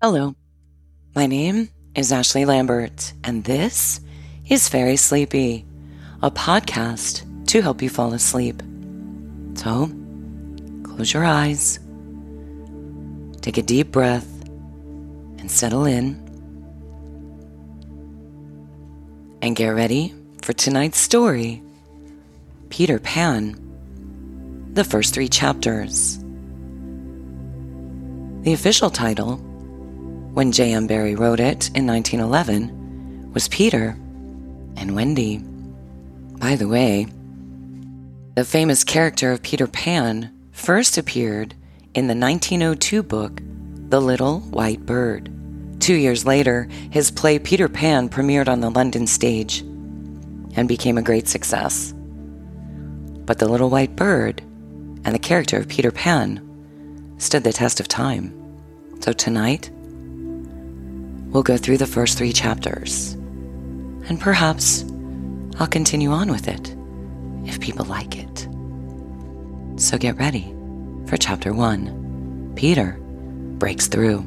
Hello, my name is Ashley Lambert, and this is Very Sleepy, a podcast to help you fall asleep. So, close your eyes, take a deep breath, and settle in. And get ready for tonight's story, Peter Pan, the first 3 chapters. The official title, when J.M. Barrie wrote it in 1911, was Peter and Wendy. By the way, the famous character of Peter Pan first appeared in the 1902 book, The Little White Bird. 2 years later, his play Peter Pan premiered on the London stage and became a great success. But The Little White Bird and the character of Peter Pan stood the test of time. So tonight, we'll go through the first 3 chapters, and perhaps I'll continue on with it if people like it. So get ready for Chapter 1, Peter Breaks Through.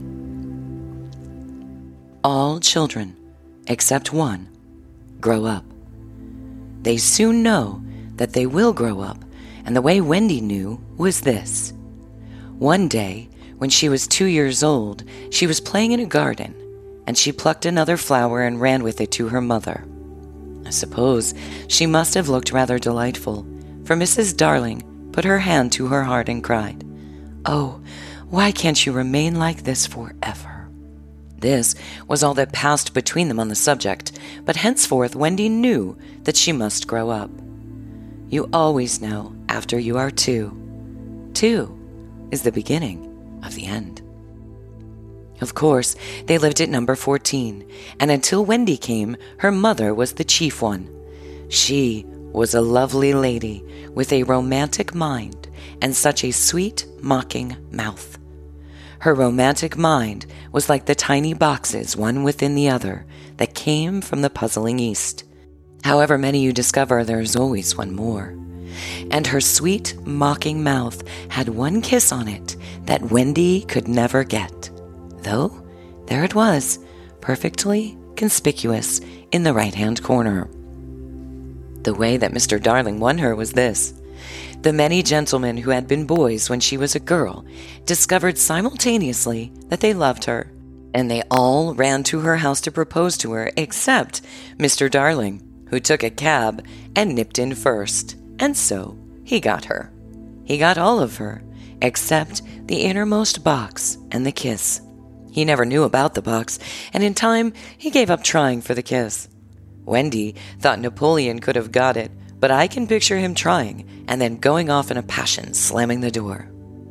All children, except one, grow up. They soon know that they will grow up, and the way Wendy knew was this. One day, when she was 2 years old, she was playing in a garden, and she plucked another flower and ran with it to her mother. I suppose she must have looked rather delightful, for Mrs. Darling put her hand to her heart and cried, "Oh, why can't you remain like this forever?" This was all that passed between them on the subject, but henceforth Wendy knew that she must grow up. You always know after you are 2. 2 is the beginning of the end. Of course, they lived at number 14, and until Wendy came, her mother was the chief one. She was a lovely lady with a romantic mind and such a sweet, mocking mouth. Her romantic mind was like the tiny boxes, one within the other, that came from the puzzling East. However many you discover, there's always one more. And her sweet, mocking mouth had one kiss on it that Wendy could never get. Though there it was, perfectly conspicuous in the right-hand corner. The way that Mr. Darling won her was this. The many gentlemen who had been boys when she was a girl discovered simultaneously that they loved her, and they all ran to her house to propose to her, except Mr. Darling, who took a cab and nipped in first, and so he got her. He got all of her, except the innermost box and the kiss. He never knew about the box, and in time he gave up trying for the kiss. Wendy thought Napoleon could have got it, but I can picture him trying and then going off in a passion, slamming the door.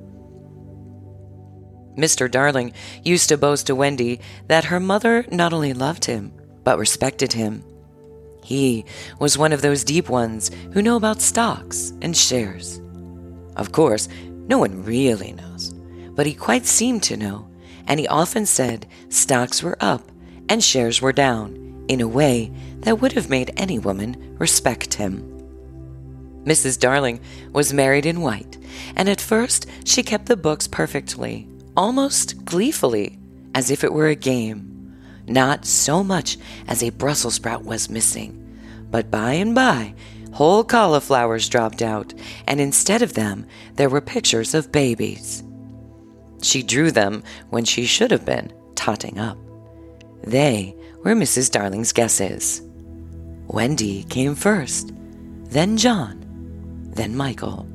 Mr. Darling used to boast to Wendy that her mother not only loved him, but respected him. He was one of those deep ones who know about stocks and shares. Of course, no one really knows, but he quite seemed to know. And he often said stocks were up and shares were down in a way that would have made any woman respect him. Mrs. Darling was married in white, and at first she kept the books perfectly, almost gleefully, as if it were a game. Not so much as a Brussels sprout was missing, but by and by whole cauliflowers dropped out, and instead of them there were pictures of babies. She drew them when she should have been totting up. They were Mrs. Darling's guesses. Wendy came first, then John, then Michael.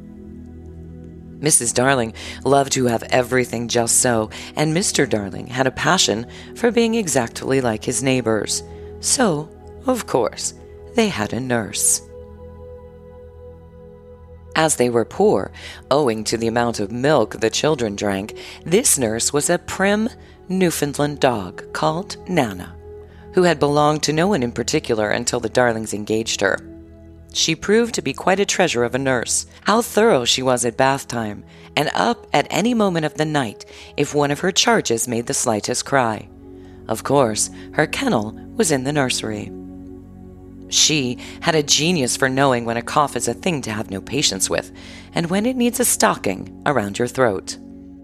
Mrs. Darling loved to have everything just so, and Mr. Darling had a passion for being exactly like his neighbors. So, of course, they had a nurse. As they were poor, owing to the amount of milk the children drank, this nurse was a prim Newfoundland dog called Nana, who had belonged to no one in particular until the Darlings engaged her. She proved to be quite a treasure of a nurse. How thorough she was at bath time, and up at any moment of the night if one of her charges made the slightest cry. Of course, her kennel was in the nursery. She had a genius for knowing when a cough is a thing to have no patience with, and when it needs a stocking around your throat.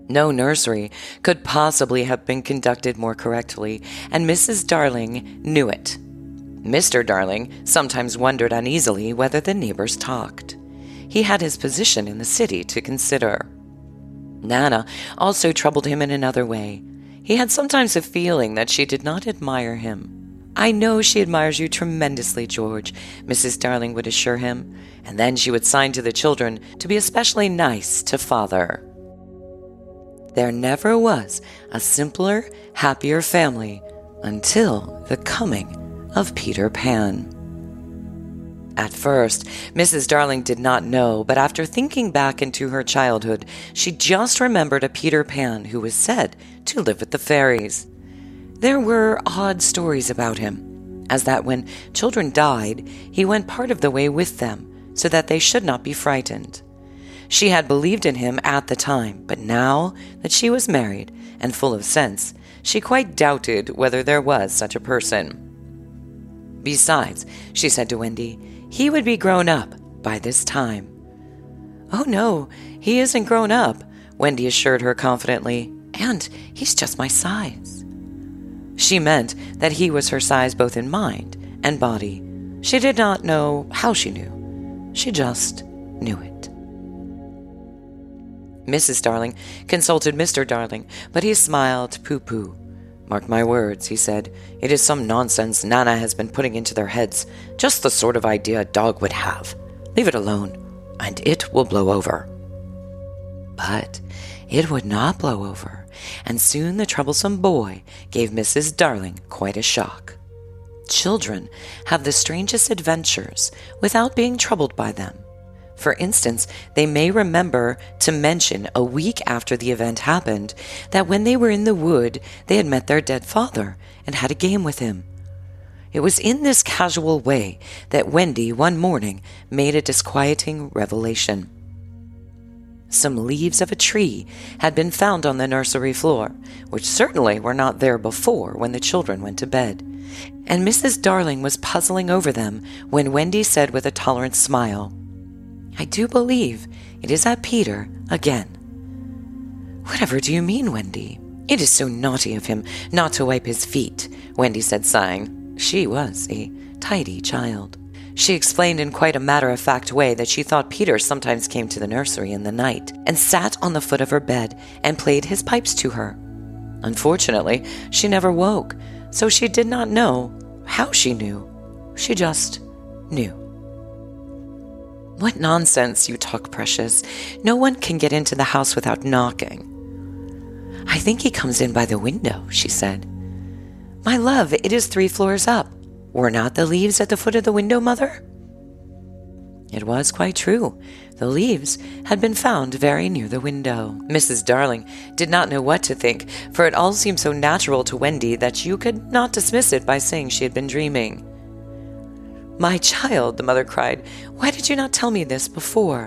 No nursery could possibly have been conducted more correctly, and Mrs. Darling knew it. Mr. Darling sometimes wondered uneasily whether the neighbors talked. He had his position in the city to consider. Nana also troubled him in another way. He had sometimes a feeling that she did not admire him. "I know she admires you tremendously, George," Mrs. Darling would assure him, and then she would sign to the children to be especially nice to Father. There never was a simpler, happier family until the coming of Peter Pan. At first, Mrs. Darling did not know, but after thinking back into her childhood, she just remembered a Peter Pan who was said to live with the fairies. There were odd stories about him, as that when children died, he went part of the way with them, so that they should not be frightened. She had believed in him at the time, but now that she was married and full of sense, she quite doubted whether there was such a person. Besides, she said to Wendy, he would be grown up by this time. "Oh no, he isn't grown up," Wendy assured her confidently, "and he's just my size." She meant that he was her size both in mind and body. She did not know how she knew. She just knew it. Mrs. Darling consulted Mr. Darling, but he smiled pooh-pooh. "Mark my words," he said. "It is some nonsense Nana has been putting into their heads, just the sort of idea a dog would have. Leave it alone, and it will blow over." But it would not blow over, and soon the troublesome boy gave Mrs. Darling quite a shock. Children have the strangest adventures without being troubled by them. For instance, they may remember to mention a week after the event happened that when they were in the wood, they had met their dead father and had a game with him. It was in this casual way that Wendy one morning made a disquieting revelation. Some leaves of a tree had been found on the nursery floor, which certainly were not there before when the children went to bed, and Mrs. Darling was puzzling over them when Wendy said with a tolerant smile, "I do believe it is that Peter again." "Whatever do you mean, Wendy? It is so naughty of him not to wipe his feet," Wendy said, sighing. She was a tidy child. She explained in quite a matter-of-fact way that she thought Peter sometimes came to the nursery in the night and sat on the foot of her bed and played his pipes to her. Unfortunately, she never woke, so she did not know how she knew. She just knew. "What nonsense you talk, Precious. No one can get into the house without knocking." "I think he comes in by the window," she said. "My love, it is 3 floors up. Were not the leaves at the foot of the window, Mother?" It was quite true. The leaves had been found very near the window. Mrs. Darling did not know what to think, for it all seemed so natural to Wendy that you could not dismiss it by saying she had been dreaming. "My child," the mother cried, "why did you not tell me this before?"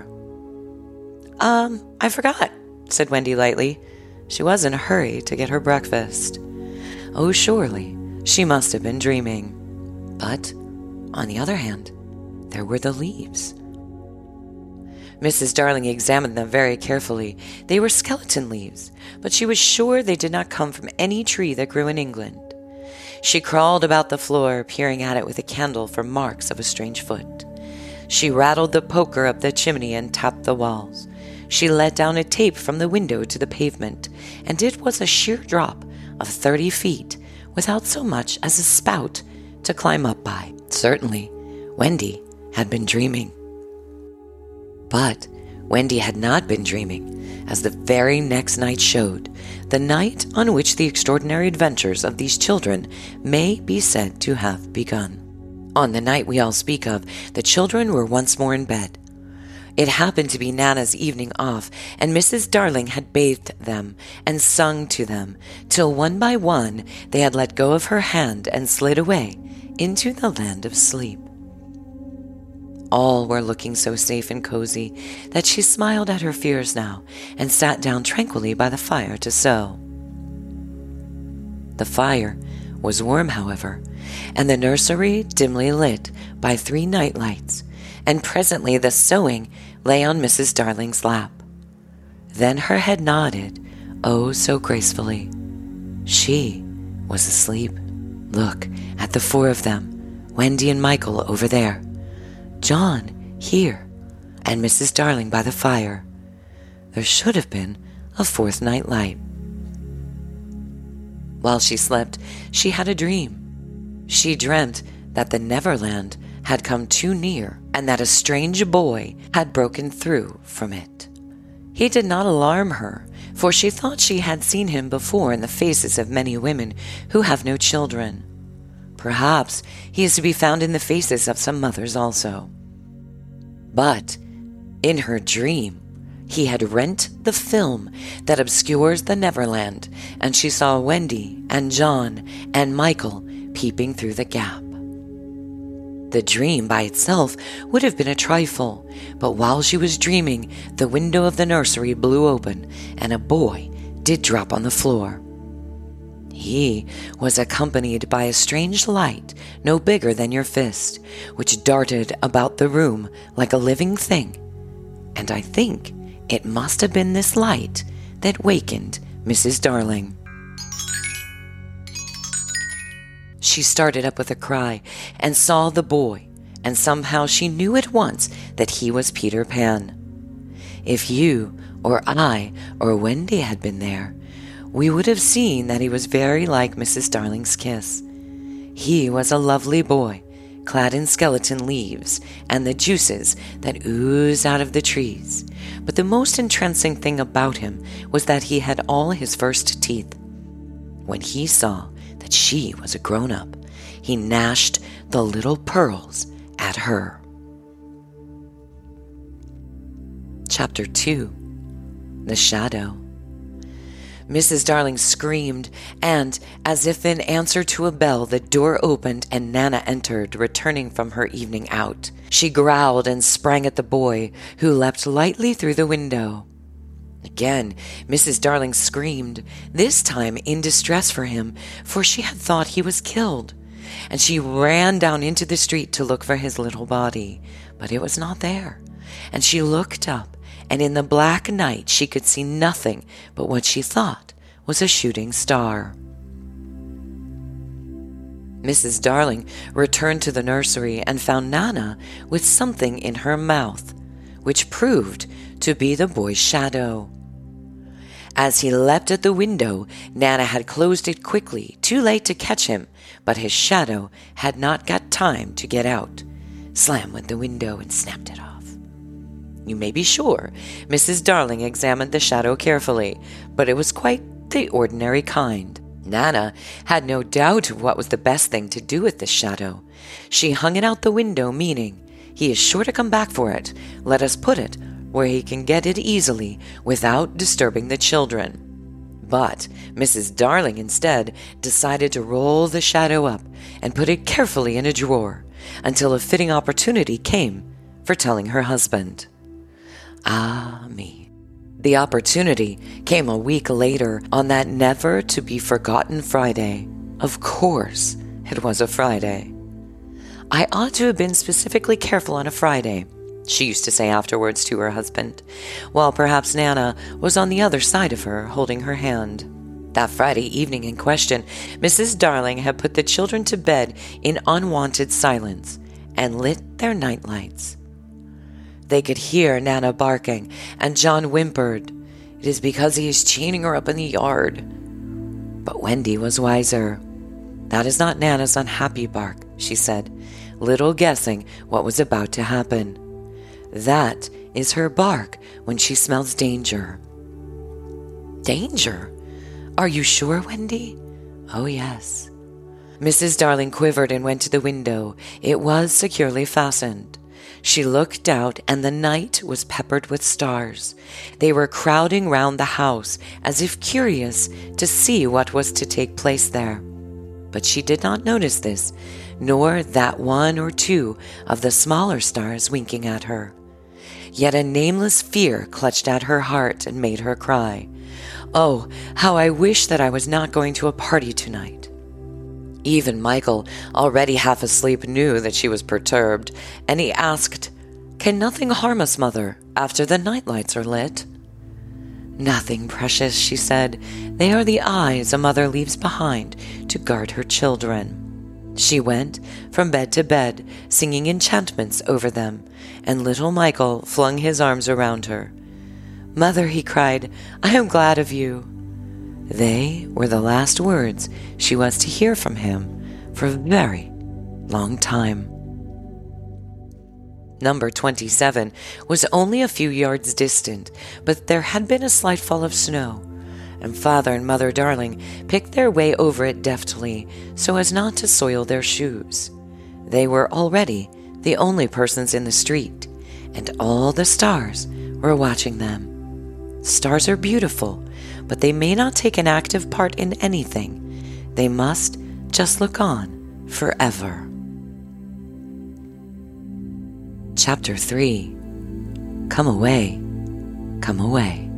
I forgot," said Wendy lightly. She was in a hurry to get her breakfast. Oh, surely, she must have been dreaming. But, on the other hand, there were the leaves. Mrs. Darling examined them very carefully. They were skeleton leaves, but she was sure they did not come from any tree that grew in England. She crawled about the floor, peering at it with a candle for marks of a strange foot. She rattled the poker up the chimney and tapped the walls. She let down a tape from the window to the pavement, and it was a sheer drop of 30 feet, without so much as a spout to climb up by. Certainly, Wendy had been dreaming. But Wendy had not been dreaming, as the very next night showed, the night on which the extraordinary adventures of these children may be said to have begun. On the night we all speak of, the children were once more in bed. It happened to be Nana's evening off, and Mrs. Darling had bathed them and sung to them, till one by one they had let go of her hand and slid away into the land of sleep. All were looking so safe and cozy that she smiled at her fears now and sat down tranquilly by the fire to sew. The fire was warm, however, and the nursery dimly lit by 3 night lights, and presently the sewing lay on Mrs. Darling's lap. Then her head nodded oh so gracefully. She was asleep. Look at the four of them, Wendy and Michael over there, John here, and Mrs. Darling by the fire. There should have been a fourth night light. While she slept, she had a dream. She dreamt that the Neverland had come too near and that a strange boy had broken through from it. He did not alarm her, for she thought she had seen him before in the faces of many women who have no children. Perhaps he is to be found in the faces of some mothers also. But in her dream, he had rent the film that obscures the Neverland, and she saw Wendy and John and Michael peeping through the gap. The dream by itself would have been a trifle, but while she was dreaming, the window of the nursery blew open, and a boy did drop on the floor. He was accompanied by a strange light no bigger than your fist, which darted about the room like a living thing, and I think it must have been this light that wakened Mrs. Darling. She started up with a cry and saw the boy, and somehow she knew at once that he was Peter Pan. If you or I or Wendy had been there, we would have seen that he was very like Mrs. Darling's kiss. He was a lovely boy, clad in skeleton leaves and the juices that ooze out of the trees. But the most entrancing thing about him was that he had all his first teeth. When he saw that she was a grown-up, he gnashed the little pearls at her. Chapter 2. The Shadow. Mrs. Darling screamed, and, as if in answer to a bell, the door opened and Nana entered, returning from her evening out. She growled and sprang at the boy, who leapt lightly through the window. Again, Mrs. Darling screamed, this time in distress for him, for she had thought he was killed, and she ran down into the street to look for his little body, but it was not there, and she looked up, and in the black night she could see nothing but what she thought was a shooting star. Mrs. Darling returned to the nursery and found Nana with something in her mouth, which proved to be the boy's shadow. As he leapt at the window, Nana had closed it quickly, too late to catch him, but his shadow had not got time to get out. Slam went the window and snapped it off. You may be sure Mrs. Darling examined the shadow carefully, but it was quite the ordinary kind. Nana had no doubt of what was the best thing to do with this shadow. She hung it out the window, meaning, he is sure to come back for it. Let us put it where he can get it easily without disturbing the children. But Mrs. Darling instead decided to roll the shadow up and put it carefully in a drawer until a fitting opportunity came for telling her husband. Ah, me. The opportunity came a week later on that never-to-be-forgotten Friday. Of course, it was a Friday. I ought to have been specifically careful on a Friday, she used to say afterwards to her husband, while perhaps Nana was on the other side of her, holding her hand. That Friday evening in question, Mrs. Darling had put the children to bed in unwonted silence and lit their night lights. They could hear Nana barking, and John whimpered, "It is because he is chaining her up in the yard." But Wendy was wiser. "That is not Nana's unhappy bark," she said, little guessing what was about to happen. "That is her bark when she smells danger." "Danger? Are you sure, Wendy?" "Oh, yes." Mrs. Darling quivered and went to the window. It was securely fastened. She looked out, and the night was peppered with stars. They were crowding round the house, as if curious to see what was to take place there. But she did not notice this, nor that one or two of the smaller stars winking at her. Yet a nameless fear clutched at her heart and made her cry, "Oh, how I wish that I was not going to a party tonight." Even Michael, already half asleep, knew that she was perturbed, and he asked, "Can nothing harm us, Mother, after the night lights are lit?" "Nothing, precious," she said. "They are the eyes a mother leaves behind to guard her children." She went from bed to bed, singing enchantments over them, and little Michael flung his arms around her. "Mother," he cried, "I am glad of you." They were the last words she was to hear from him for a very long time. Number 27 was only a few yards distant, but there had been a slight fall of snow, and Father and Mother Darling picked their way over it deftly so as not to soil their shoes. They were already the only persons in the street, and all the stars were watching them. Stars are beautiful, but they may not take an active part in anything. They must just look on forever. Chapter 3. Come away, come away.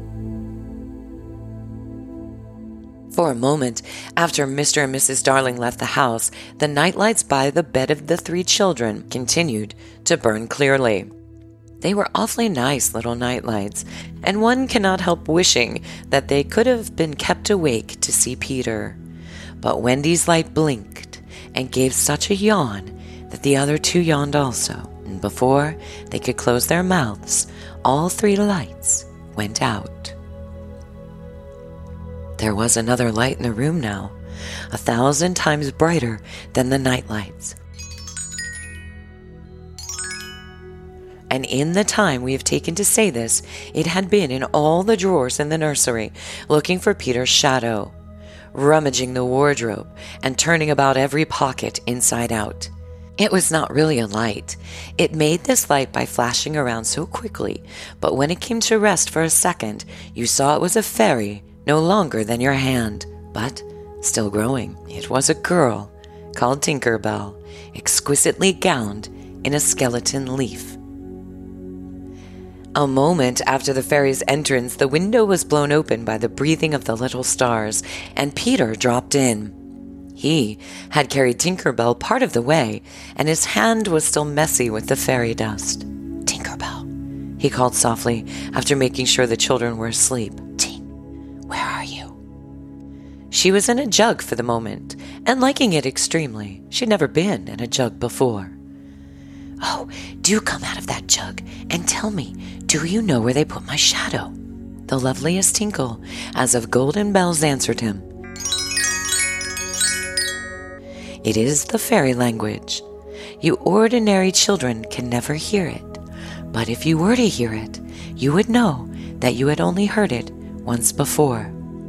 For a moment after Mr. and Mrs. Darling left the house, the nightlights by the bed of the 3 children continued to burn clearly. They were awfully nice little nightlights, and one cannot help wishing that they could have been kept awake to see Peter. But Wendy's light blinked and gave such a yawn that the other 2 yawned also, and before they could close their mouths, all 3 lights went out. There was another light in the room now, 1,000 times brighter than the night lights. And in the time we have taken to say this, it had been in all the drawers in the nursery, looking for Peter's shadow, rummaging the wardrobe, and turning about every pocket inside out. It was not really a light. It made this light by flashing around so quickly, but when it came to rest for a second, you saw it was a fairy no longer than your hand, but still growing. It was a girl called Tinker Bell, exquisitely gowned in a skeleton leaf. A moment after the fairy's entrance, the window was blown open by the breathing of the little stars, and Peter dropped in. He had carried Tinker Bell part of the way, and his hand was still messy with the fairy dust. "Tinker Bell," he called softly, after making sure the children were asleep. "Tink, where are you?" She was in a jug for the moment, and liking it extremely. She'd never been in a jug before. "Oh, do come out of that jug and tell me, do you know where they put my shadow?" The loveliest tinkle, as of golden bells, answered him. It is the fairy language. You ordinary children can never hear it, but if you were to hear it, you would know that you had only heard it once before.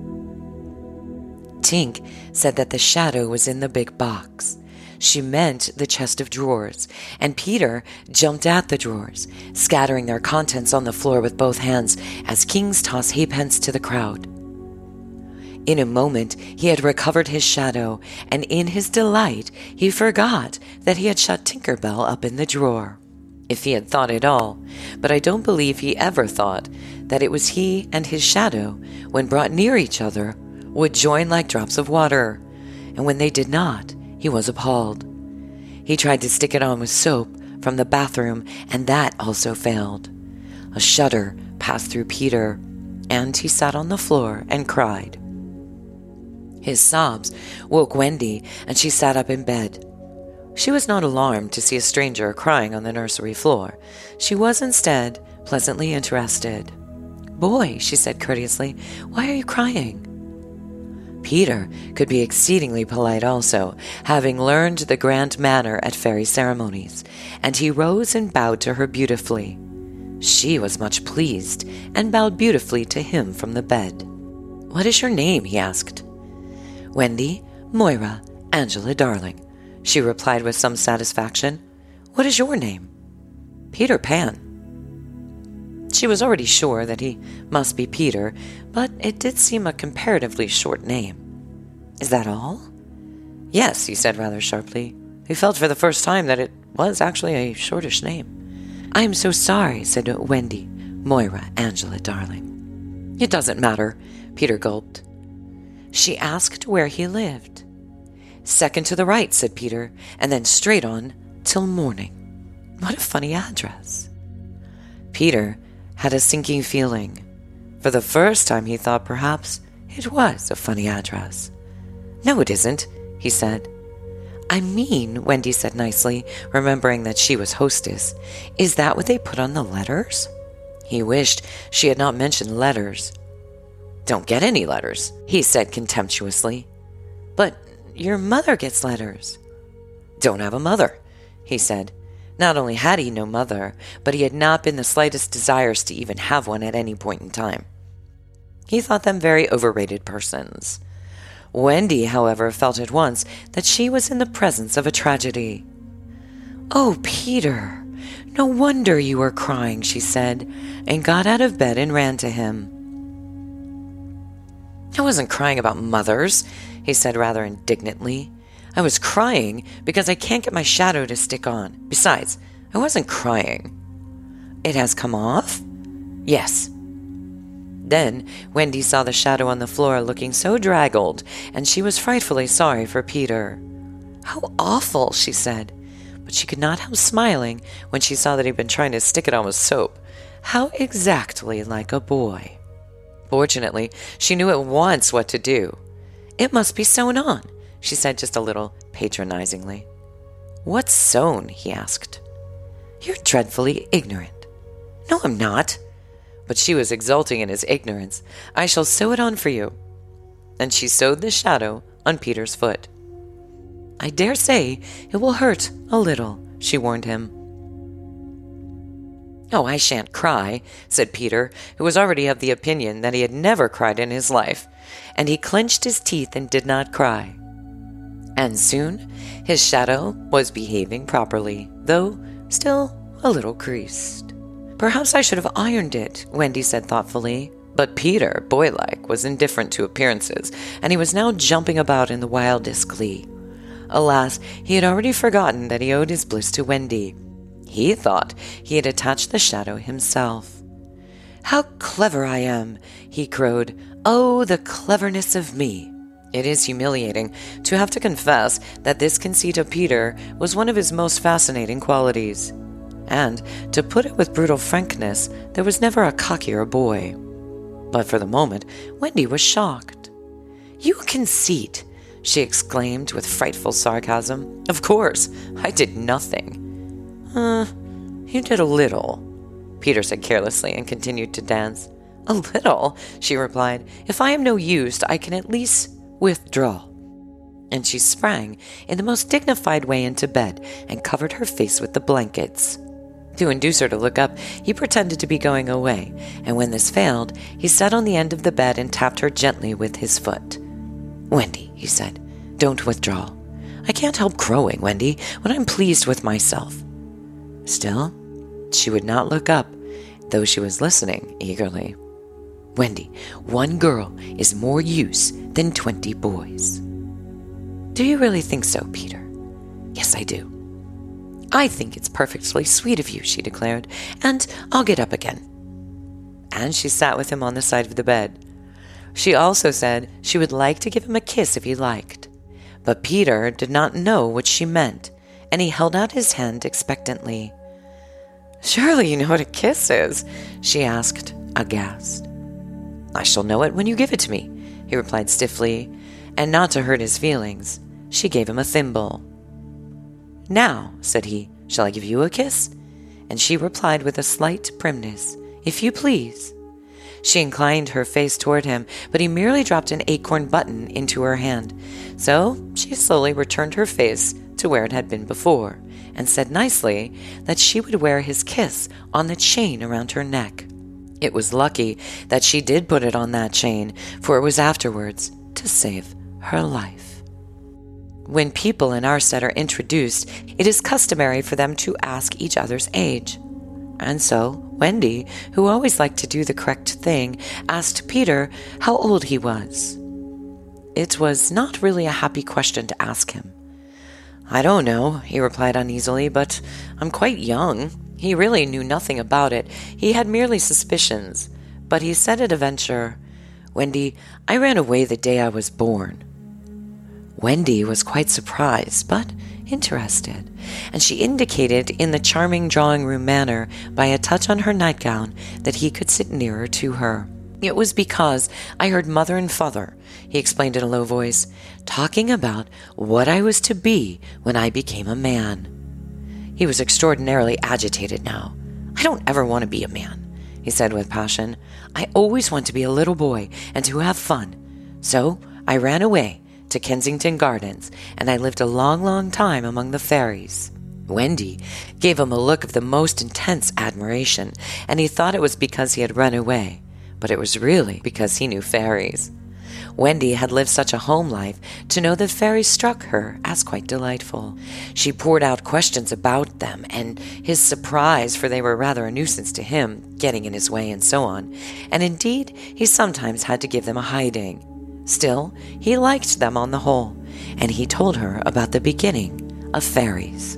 Tink said that the shadow was in the big box. She meant the chest of drawers, and Peter jumped at the drawers, scattering their contents on the floor with both hands as kings toss halfpence to the crowd. In a moment he had recovered his shadow, and in his delight he forgot that he had shut Tinker Bell up in the drawer. If he had thought at all, but I don't believe he ever thought that it was he and his shadow, when brought near each other, would join like drops of water, and when they did not, he was appalled. He tried to stick it on with soap from the bathroom, and that also failed. A shudder passed through Peter, and he sat on the floor and cried. His sobs woke Wendy, and she sat up in bed. She was not alarmed to see a stranger crying on the nursery floor. She was instead pleasantly interested. "Boy," she said courteously, "why are you crying?" Peter could be exceedingly polite also, having learned the grand manner at fairy ceremonies, and he rose and bowed to her beautifully. She was much pleased, and bowed beautifully to him from the bed. "What is your name?" he asked. "Wendy Moira Angela Darling," she replied with some satisfaction. "What is your name?" "Peter Pan." She was already sure that he must be Peter, but it did seem a comparatively short name. "Is that all?" "Yes," he said rather sharply. He felt for the first time that it was actually a shortish name. "I am so sorry," said Wendy Moira Angela Darling. "It doesn't matter," Peter gulped. She asked where he lived. "Second to the right," said Peter, "and then straight on till morning." What a funny address. Peter had a sinking feeling. For the first time he thought perhaps it was a funny address. "No, it isn't," he said. "I mean," Wendy said nicely, remembering that she was hostess, "is that what they put on the letters?" He wished she had not mentioned letters. "Don't get any letters," he said contemptuously. "But your mother gets letters." "Don't have a mother," he said. Not only had he no mother, but he had not been the slightest desirous to even have one at any point in time. He thought them very overrated persons. Wendy, however, felt at once that she was in the presence of a tragedy. "Oh, Peter, no wonder you were crying," she said, and got out of bed and ran to him. "I wasn't crying about mothers," he said rather indignantly. "I was crying because I can't get my shadow to stick on. Besides, I wasn't crying." "It has come off?" "Yes." Then Wendy saw the shadow on the floor looking so draggled, and she was frightfully sorry for Peter. "How awful," she said, but she could not help smiling when she saw that he'd been trying to stick it on with soap. How exactly like a boy. Fortunately, she knew at once what to do. "It must be sewn on," she said just a little patronizingly. "What's sewn?" he asked. "You're dreadfully ignorant." "No, I'm not." But she was exulting in his ignorance. "I shall sew it on for you." And she sewed the shadow on Peter's foot. "I dare say it will hurt a little," she warned him. "Oh, I shan't cry," said Peter, who was already of the opinion that he had never cried in his life, and he clenched his teeth and did not cry. And soon his shadow was behaving properly, though still a little creased. "Perhaps I should have ironed it," Wendy said thoughtfully. But Peter, boylike, was indifferent to appearances, and he was now jumping about in the wildest glee. Alas, he had already forgotten that he owed his bliss to Wendy. He thought he had attached the shadow himself. "How clever I am!" he crowed. "Oh, the cleverness of me!" It is humiliating to have to confess that this conceit of Peter was one of his most fascinating qualities. And, to put it with brutal frankness, there was never a cockier boy. But for the moment, Wendy was shocked. "You conceit!" she exclaimed with frightful sarcasm. "Of course, I did nothing." You did a little," Peter said carelessly and continued to dance. "A little," she replied. "If I am no use, I can at least withdraw." And she sprang in the most dignified way into bed and covered her face with the blankets. To induce her to look up, he pretended to be going away, and when this failed, he sat on the end of the bed and tapped her gently with his foot. "Wendy," he said, "don't withdraw. I can't help crowing, Wendy, when I'm pleased with myself." Still, she would not look up, though she was listening eagerly. "Wendy, one girl is more use than 20 boys." "Do you really think so, Peter?" "Yes, I do." "I think it's perfectly sweet of you," she declared, "and I'll get up again." And she sat with him on the side of the bed. She also said she would like to give him a kiss if he liked. But Peter did not know what she meant, and he held out his hand expectantly. "Surely you know what a kiss is?" she asked, aghast. "I shall know it when you give it to me," he replied stiffly, and not to hurt his feelings, she gave him a thimble. "Now," said he, "shall I give you a kiss?" And she replied with a slight primness, "If you please." She inclined her face toward him, but he merely dropped an acorn button into her hand. So she slowly returned her face to where it had been before, and said nicely that she would wear his kiss on the chain around her neck. It was lucky that she did put it on that chain, for it was afterwards to save her life. When people in our set are introduced, it is customary for them to ask each other's age. And so Wendy, who always liked to do the correct thing, asked Peter how old he was. It was not really a happy question to ask him. "I don't know," he replied uneasily, "but I'm quite young." He really knew nothing about it. He had merely suspicions. But he said at a venture, "Wendy, I ran away the day I was born." Wendy was quite surprised, but interested, and she indicated in the charming drawing-room manner by a touch on her nightgown that he could sit nearer to her. It was because I heard Mother and Father, he explained in a low voice, talking about what I was to be when I became a man. He was extraordinarily agitated now. I don't ever want to be a man, he said with passion. I always want to be a little boy and to have fun. So I ran away to Kensington Gardens, and I lived a long, long time among the fairies. Wendy gave him a look of the most intense admiration, and he thought it was because he had run away, but it was really because he knew fairies. Wendy had lived such a home life to know that fairies struck her as quite delightful. She poured out questions about them and his surprise, for they were rather a nuisance to him, getting in his way and so on, and indeed he sometimes had to give them a hiding. Still, he liked them on the whole, and he told her about the beginning of fairies.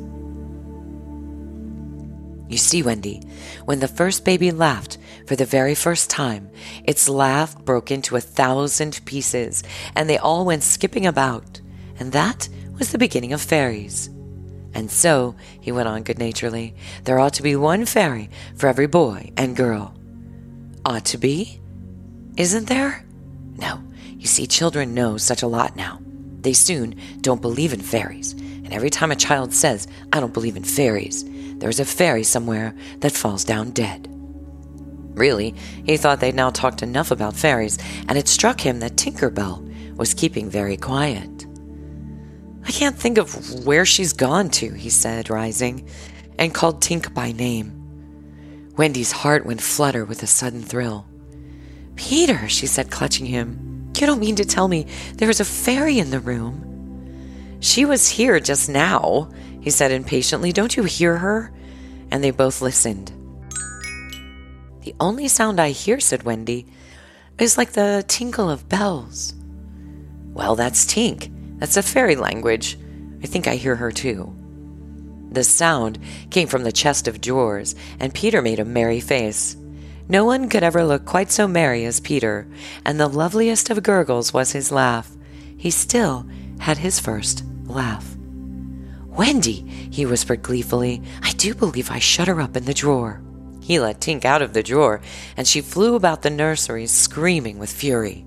You see, Wendy, when the first baby laughed for the very first time, its laugh broke into 1,000 pieces, and they all went skipping about, and that was the beginning of fairies. And so, he went on good-naturedly, there ought to be one fairy for every boy and girl. Ought to be? Isn't there? No, you see, children know such a lot now. They soon don't believe in fairies, and every time a child says, I don't believe in fairies, there's a fairy somewhere that falls down dead. Really, he thought they'd now talked enough about fairies, and it struck him that Tinker Bell was keeping very quiet. I can't think of where she's gone to, he said, rising, and called Tink by name. Wendy's heart went flutter with a sudden thrill. Peter, she said, clutching him, you don't mean to tell me there's a fairy in the room? She was here just now, he said impatiently. Don't you hear her? And they both listened. The only sound I hear, said Wendy, is like the tinkle of bells. Well, that's Tink. That's a fairy language. I think I hear her too. The sound came from the chest of drawers, and Peter made a merry face. No one could ever look quite so merry as Peter, and the loveliest of gurgles was his laugh. He still had his first laugh. Wendy, he whispered gleefully, I do believe I shut her up in the drawer. He let Tink out of the drawer, and she flew about the nursery, screaming with fury.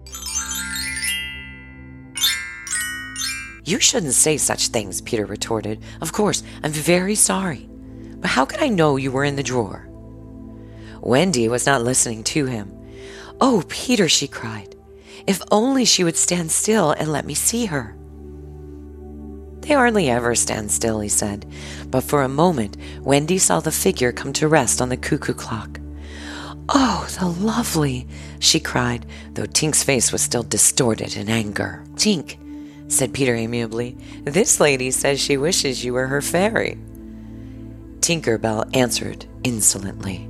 You shouldn't say such things, Peter retorted. Of course, I'm very sorry. But how could I know you were in the drawer? Wendy was not listening to him. Oh, Peter, she cried. If only she would stand still and let me see her. They hardly ever stand still, he said, but for a moment Wendy saw the figure come to rest on the cuckoo clock. Oh, the lovely, she cried, though Tink's face was still distorted in anger. Tink, said Peter amiably, this lady says she wishes you were her fairy. Tinker Bell answered insolently.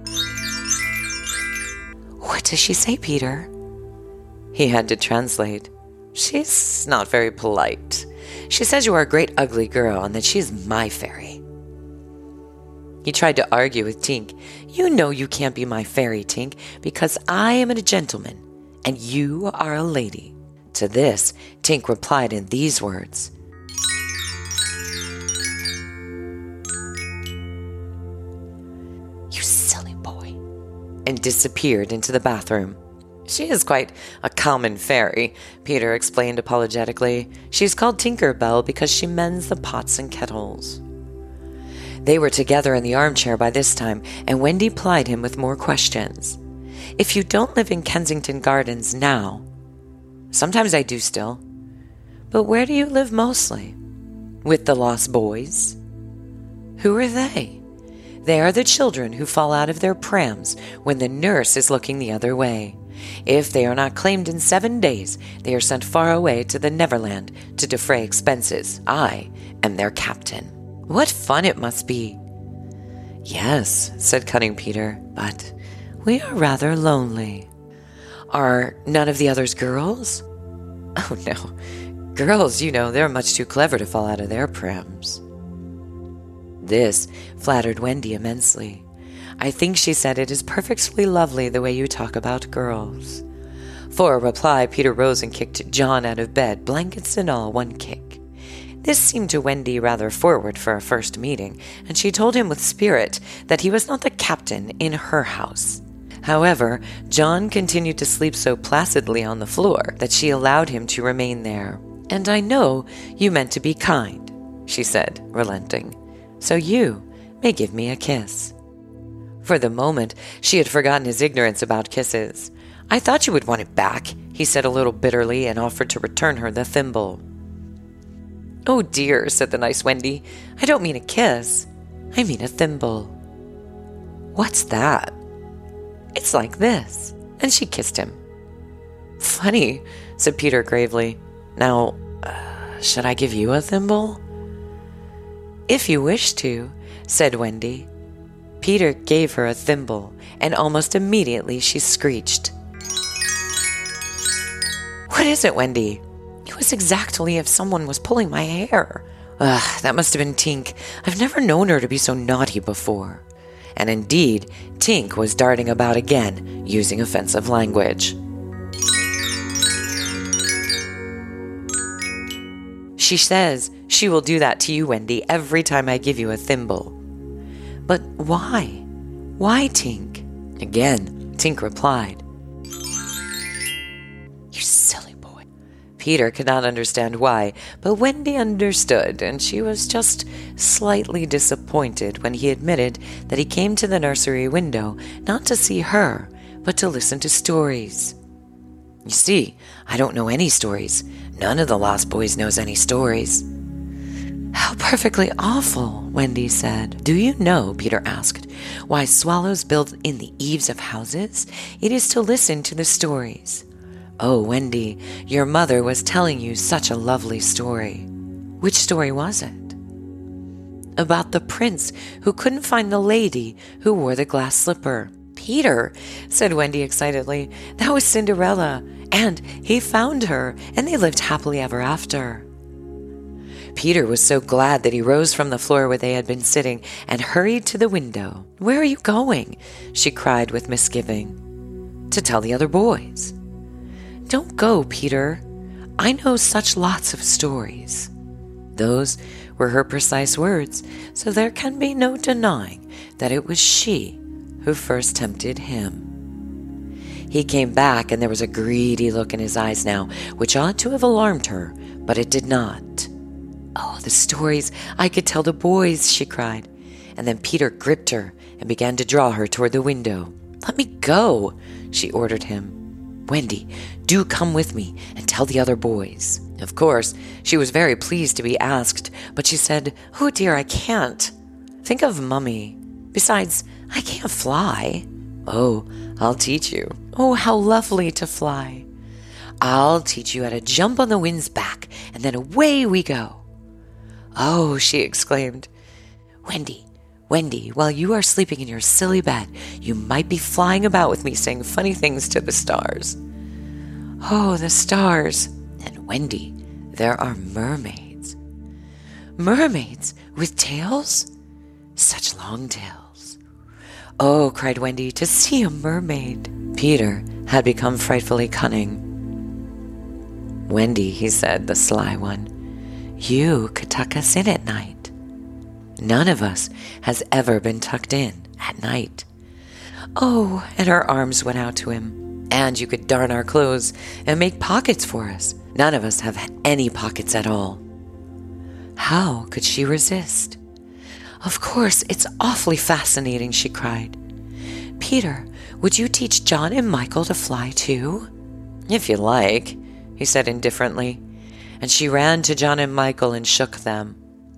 What does she say, Peter? He had to translate. She's not very polite. She says you are a great ugly girl and that she is my fairy. He tried to argue with Tink. You know you can't be my fairy, Tink, because I am a gentleman and you are a lady. To this, Tink replied in these words. You silly boy, and disappeared into the bathroom. She is quite a common fairy, Peter explained apologetically. She's called Tinker Bell because she mends the pots and kettles. They were together in the armchair by this time, and Wendy plied him with more questions. If you don't live in Kensington Gardens now, sometimes I do still, but where do you live mostly? With the lost boys? Who are they? They are the children who fall out of their prams when the nurse is looking the other way. If they are not claimed in 7 days, they are sent far away to the Neverland to defray expenses. I am their captain. What fun it must be. Yes, said Cunning Peter, but we are rather lonely. Are none of the others girls? Oh, no. Girls, you know, they're much too clever to fall out of their prams. This flattered Wendy immensely. I think, she said, it is perfectly lovely the way you talk about girls. For a reply, Peter rose and kicked John out of bed, blankets and all, one kick. This seemed to Wendy rather forward for a first meeting, and she told him with spirit that he was not the captain in her house. However, John continued to sleep so placidly on the floor that she allowed him to remain there. "And I know you meant to be kind," she said, relenting, "so you may give me a kiss." For the moment, she had forgotten his ignorance about kisses. "I thought you would want it back," he said a little bitterly, and offered to return her the thimble. "Oh dear," said the nice Wendy, "I don't mean a kiss. I mean a thimble." "What's that?" "It's like this." And she kissed him. "Funny," said Peter gravely. "Now, should I give you a thimble?" "If you wish to," said Wendy. Peter gave her a thimble, and almost immediately she screeched. "What is it, Wendy?" "It was exactly as if someone was pulling my hair." That must have been Tink. I've never known her to be so naughty before." And indeed, Tink was darting about again, using offensive language. "She says she will do that to you, Wendy, every time I give you a thimble." "But why? Why, Tink?" Again, Tink replied. "You silly boy." Peter could not understand why, but Wendy understood, and she was just slightly disappointed when he admitted that he came to the nursery window not to see her, but to listen to stories. "You see, I don't know any stories. None of the Lost Boys knows any stories." "How perfectly awful," Wendy said. "Do you know," Peter asked, "why swallows build in the eaves of houses? It is to listen to the stories." "Oh, Wendy, your mother was telling you such a lovely story." "Which story was it?" "About the prince who couldn't find the lady who wore the glass slipper." "Peter," said Wendy excitedly, "that was Cinderella, and he found her, and they lived happily ever after." Peter was so glad that he rose from the floor where they had been sitting and hurried to the window. "Where are you going?" she cried with misgiving. "To tell the other boys." "Don't go, Peter. I know such lots of stories." Those were her precise words, so there can be no denying that it was she who first tempted him. He came back, and there was a greedy look in his eyes now, which ought to have alarmed her, but it did not. "Oh, the stories I could tell the boys," she cried. And then Peter gripped her and began to draw her toward the window. "Let me go," she ordered him. "Wendy, do come with me and tell the other boys." Of course, she was very pleased to be asked, but she said, "Oh dear, I can't. Think of Mummy. Besides, I can't fly." "Oh, I'll teach you." "Oh, how lovely to fly." "I'll teach you how to jump on the wind's back, and then away we go." "Oh," she exclaimed. Wendy, while you are sleeping in your silly bed, you might be flying about with me saying funny things to the stars." "Oh, the stars." "And Wendy, there are mermaids." "Mermaids with tails?" "Such long tails." "Oh," cried Wendy, "to see a mermaid." Peter had become frightfully cunning. "Wendy," he said, the sly one, "you could tuck us in at night. None of us has ever been tucked in at night." "Oh," and her arms went out to him. "And you could darn our clothes and make pockets for us. None of us have any pockets at all." How could she resist? "Of course, it's awfully fascinating," she cried. "Peter, would you teach John and Michael to fly too?" "If you like," he said indifferently. And she ran to John and Michael and shook them.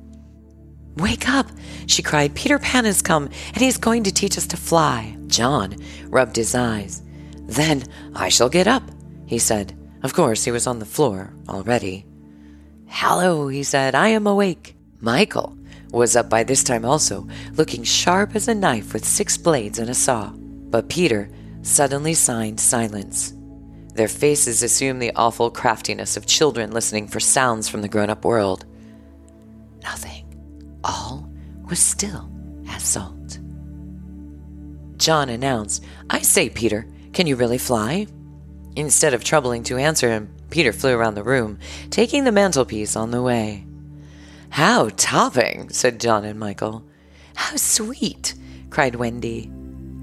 "Wake up," she cried. "Peter Pan has come, and he's going to teach us to fly." John rubbed his eyes. "Then I shall get up," he said. Of course, he was on the floor already. "Hallo," he said, "I am awake." Michael was up by this time also, looking sharp as a knife with 6 blades and a saw. But Peter suddenly signed silence. Their faces assumed the awful craftiness of children listening for sounds from the grown-up world. Nothing. All was still as salt. John announced, "I say, Peter, can you really fly?" Instead of troubling to answer him, Peter flew around the room, taking the mantelpiece on the way. "How topping," said John and Michael. "How sweet," cried Wendy.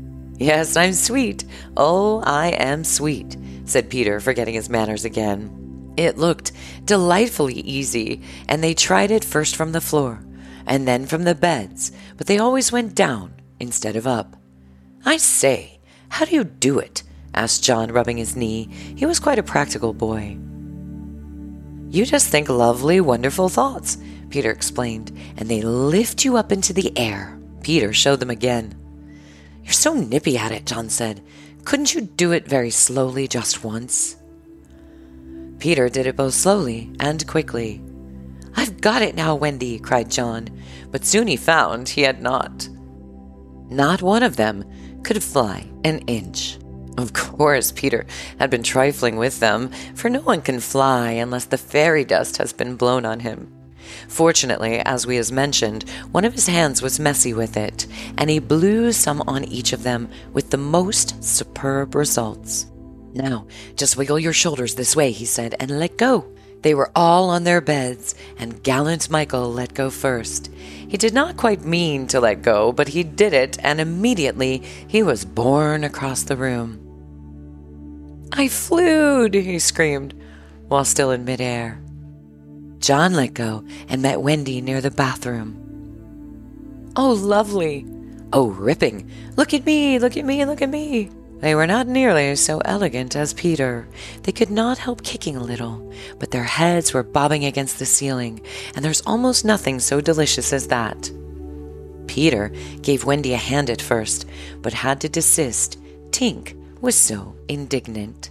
Yes, I'm sweet. Oh, I am sweet, said Peter, forgetting his manners again. It looked delightfully easy, and they tried it first from the floor, and then from the beds, but they always went down instead of up. I say, how do you do it? Asked John, rubbing his knee. He was quite a practical boy. You just think lovely, wonderful thoughts, Peter explained, and they lift you up into the air. Peter showed them again. You're so nippy at it, John said. Couldn't you do it very slowly just once? Peter did it both slowly and quickly. I've got it now, Wendy, cried John, but soon he found he had not. Not one of them could fly an inch. Of course, Peter had been trifling with them, for no one can fly unless the fairy dust has been blown on him. Fortunately, as we have mentioned, one of his hands was messy with it, and he blew some on each of them with the most superb results. Now, just wiggle your shoulders this way, he said, and let go. They were all on their beds, and gallant Michael let go first. He did not quite mean to let go, but he did it, and immediately he was borne across the room. I flewed, he screamed, while still in midair. John let go and met Wendy near the bathroom. Oh, lovely. Oh, ripping. Look at me, look at me, look at me. They were not nearly so elegant as Peter. They could not help kicking a little, but their heads were bobbing against the ceiling, and there's almost nothing so delicious as that. Peter gave Wendy a hand at first, but had to desist. Tink was so indignant.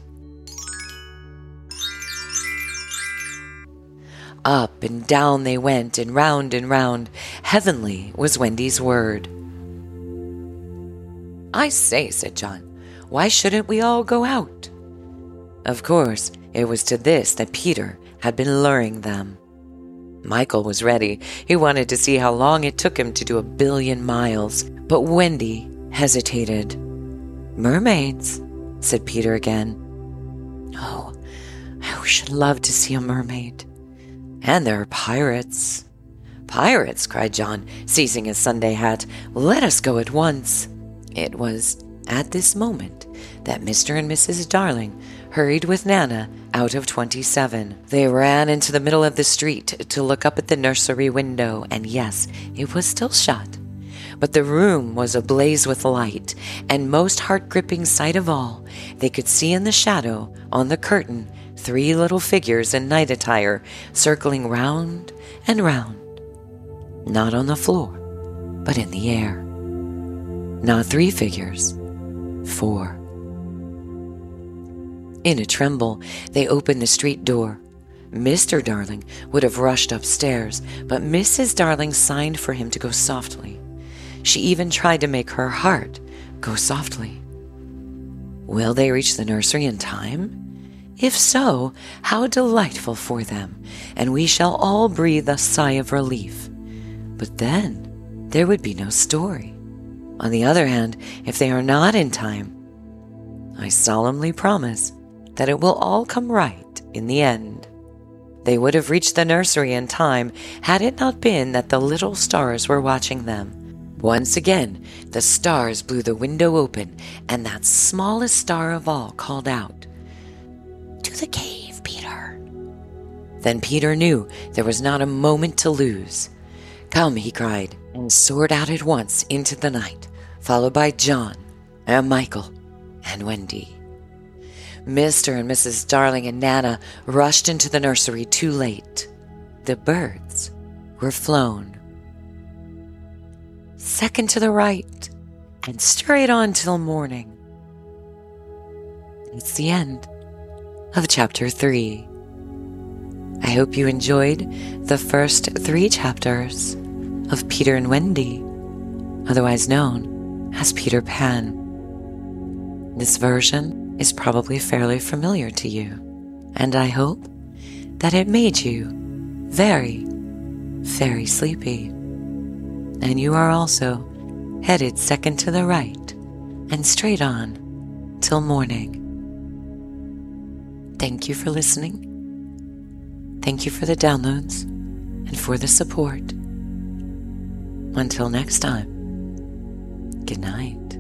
Up and down they went, and round and round. Heavenly was Wendy's word. I say, said John, why shouldn't we all go out? Of course, it was to this that Peter had been luring them. Michael was ready. He wanted to see how long it took him to do 1 billion miles, but Wendy hesitated. Mermaids, said Peter again. Oh, I should love to see a mermaid. And there are pirates. Pirates, cried John, seizing his Sunday hat. Let us go at once. It was at this moment that Mr. and Mrs. Darling hurried with Nana out of 27. They ran into the middle of the street to look up at the nursery window, and yes, it was still shut. But the room was ablaze with light, and most heart-gripping sight of all, they could see in the shadow on the curtain 3 little figures in night attire circling round and round. Not on the floor, but in the air. Not 3 figures, 4. In a tremble, they opened the street door. Mr. Darling would have rushed upstairs, but Mrs. Darling signed for him to go softly. She even tried to make her heart go softly. Will they reach the nursery in time? If so, how delightful for them, and we shall all breathe a sigh of relief. But then there would be no story. On the other hand, if they are not in time, I solemnly promise that it will all come right in the end. They would have reached the nursery in time had it not been that the little stars were watching them. Once again, the stars blew the window open, and that smallest star of all called out, To the cave, Peter. Then Peter knew there was not a moment to lose. Come, he cried, and soared out at once into the night, followed by John and Michael and Wendy. Mr. and Mrs. Darling and Nana rushed into the nursery too late. The birds were flown. Second to the right, and straight on till morning. It's the end of chapter 3. I hope you enjoyed the first 3 chapters of Peter and Wendy, otherwise known as Peter Pan. This version is probably fairly familiar to you, and I hope that it made you very, very sleepy. And you are also headed second to the right and straight on till morning. Thank you for listening. Thank you for the downloads and for the support. Until next time, good night.